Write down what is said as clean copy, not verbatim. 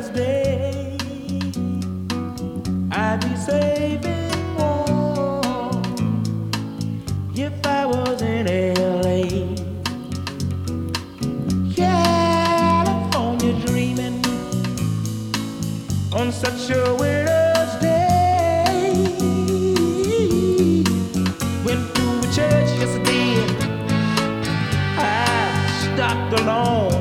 winter's day, I'd be safe and warm if I was in LA. California dreaming on such a winter's day. Went to a church yesterday, I stopped alone.